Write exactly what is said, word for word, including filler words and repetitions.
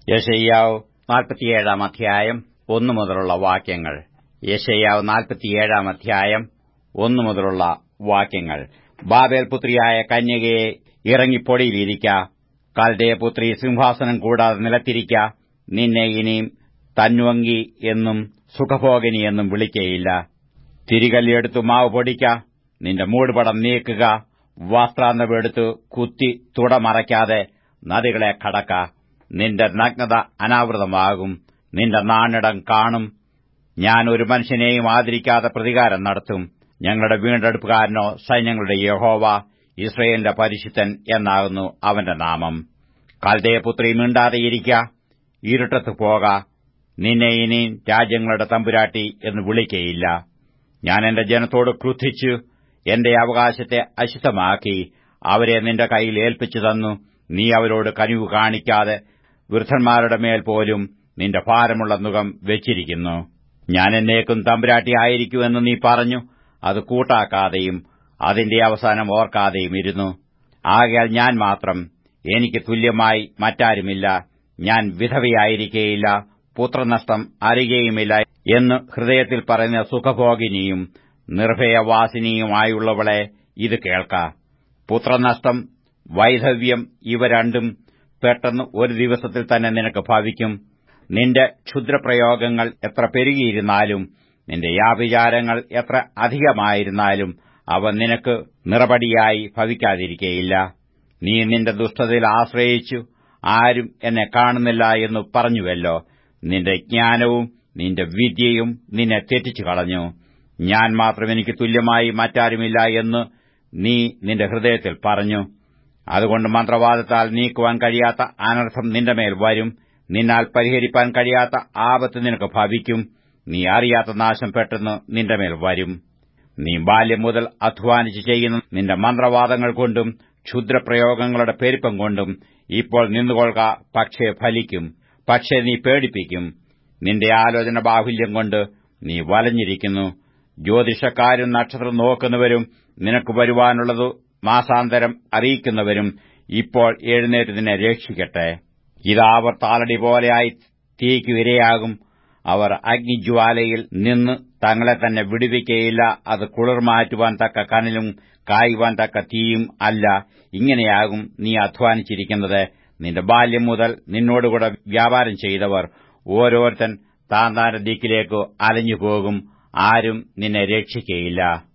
യെശയ്യാവ് നാൽപ്പത്തിയേഴാം അധ്യായം ഒന്നു മുതലുള്ള വാക്യങ്ങൾ. യെശയ്യാവ് നാൽപ്പത്തിയേഴാം അധ്യായം ഒന്നു മുതലുള്ള വാക്യങ്ങൾ. ബാബേൽ പുത്രിയായ കന്യകയെ ഇറങ്ങിപ്പൊടിയിലിരിക്ക, കൽദയപുത്രി സിംഹാസനം കൂടാതെ നിലത്തിരിക്ക. നിന്നെ ഇനിയും തന്വങ്കി എന്നും സുഖഭോഗിനി എന്നും വിളിക്കയില്ല. തിരികല്ലെടുത്തു മാവ് പൊടിക്ക, നിന്റെ മൂടുപടം നീക്കുക. വസ്ത്രാന്തമെടുത്തു കുത്തി തുടമറയ്ക്കാതെ നദികളെ കടക്ക. നിന്റെ നഗ്നത അനാവൃതമാകും, നിന്റെ നാണിടം കാണും. ഞാൻ ഒരു മനുഷ്യനെയും ആദരിക്കാതെ പ്രതികാരം നടത്തും. ഞങ്ങളുടെ വീണ്ടെടുപ്പുകാരനോ സൈന്യങ്ങളുടെ യഹോവ, ഇസ്രായേലിന്റെ പരിശുദ്ധൻ എന്നാകുന്നു അവന്റെ നാമം. കൽദയപുത്രി മിണ്ടാതെയിരിക്ക, ഇരുട്ടത്ത് പോക. നിന്നെ ഇനി രാജ്യങ്ങളുടെ തമ്പുരാട്ടി എന്ന് വിളിക്കയില്ല. ഞാൻ എന്റെ ജനത്തോട് ക്രുദ്ധിച്ചു എന്റെ അവകാശത്തെ അശുദ്ധമാക്കി അവരെ നിന്റെ കയ്യിൽ ഏൽപ്പിച്ചു തന്നു. നീ അവരോട് കനിവ് കാണിക്കാതെ വൃദ്ധന്മാരുടെ മേൽ പോലും നിന്റെ ഭാരമുള്ള നുകം വെച്ചിരിക്കുന്നു. ഞാൻ എന്നേക്കും തമ്പുരാട്ടി ആയിരിക്കുമെന്ന് നീ പറഞ്ഞു. അത് കൂട്ടാക്കാതെയും അതിന്റെ അവസാനം ഓർക്കാതെയും ഇരുന്നു. ആകയാൽ ഞാൻ മാത്രം, എനിക്ക് തുല്യമായി മറ്റാരുമില്ല. ഞാൻ വിധവയായിരിക്കേയില്ല, പുത്രനഷ്ടം അറിയുകയുമില്ല എന്ന് ഹൃദയത്തിൽ പറയുന്ന സുഖഭോഗിനിയും നിർഭയവാസിനിയുമായുള്ളവളെ ഇത് കേൾക്ക. പുത്രനഷ്ടം, വൈധവ്യം ഇവ രണ്ടും പെട്ടെന്ന് ഒരു ദിവസത്തിൽ തന്നെ നിനക്ക് ഭവിക്കും. നിന്റെ ക്ഷുദ്രപ്രയോഗങ്ങൾ എത്ര പെരുകിയിരുന്നാലും, നിന്റെ യാഭിചാരങ്ങൾ എത്ര അധികമായിരുന്നാലും അവ നിനക്ക് നിറപടിയായി ഭവിക്കാതിരിക്കയില്ല. നീ നിന്റെ ദുഷ്ടതയിൽ ആശ്രയിച്ചു ആരും എന്നെ കാണുന്നില്ല എന്ന് പറഞ്ഞുവല്ലോ. നിന്റെ ജ്ഞാനവും നിന്റെ വിദ്യയും നിന്നെ തെറ്റിച്ചു കളഞ്ഞു. ഞാൻ മാത്രം എനിക്ക് തുല്യമായി മറ്റാരുമില്ല എന്ന് നീ നിന്റെ ഹൃദയത്തിൽ പറഞ്ഞു. അതുകൊണ്ട് മന്ത്രവാദത്താൽ നീക്കുവാൻ കഴിയാത്ത അനർത്ഥം നിന്റെ മേൽ വരും. നിന്നാൽ പരിഹരിപ്പാൻ കഴിയാത്ത ആപത്ത് നിനക്ക് ഭവിക്കും. നീ അറിയാത്ത നാശം പെട്ടെന്ന് നിന്റെ മേൽ വരും. നീ ബാല്യം മുതൽ അധ്വാനിച്ച് ചെയ്യുന്ന നിന്റെ മന്ത്രവാദങ്ങൾ കൊണ്ടും ക്ഷുദ്രപ്രയോഗങ്ങളുടെ പെരുപ്പം കൊണ്ടും ഇപ്പോൾ നിന്നുകൊള്ളുക, പക്ഷേ ഫലിക്കും. പക്ഷേ നീ പേടിപ്പിക്കും. നിന്റെ ആലോചന ബാഹുല്യം കൊണ്ട് നീ വലഞ്ഞിരിക്കുന്നു. ജ്യോതിഷക്കാരും നക്ഷത്രം നോക്കുന്നവരും നിനക്ക് വരുവാനുള്ളതു മാസാന്തരം അറിയിക്കുന്നവരും ഇപ്പോൾ എഴുന്നേറ്റ് നിന്നെ രക്ഷിക്കട്ടെ. ഇതാ അവർ താളടി പോലെയായി തീയ്ക്ക് ഇരയാകും. അവർ അഗ്നിജ്വാലയിൽ നിന്ന് തങ്ങളെ തന്നെ വിടുവിക്കയില്ല. അത് കുളിർമാറ്റുവാൻ തക്ക കനലും കായുവാൻ തക്ക തീയും അല്ല. ഇങ്ങനെയാകും നീ അധ്വാനിച്ചിരിക്കുന്നത്. നിന്റെ ബാല്യം മുതൽ നിന്നോടുകൂടെ വ്യാപാരം ചെയ്തവർ ഓരോരുത്തൻ താൻ താന്റെ ദിക്കിലേക്ക് അലഞ്ഞുപോകും. ആരും നിന്നെ രക്ഷിക്കയില്ല.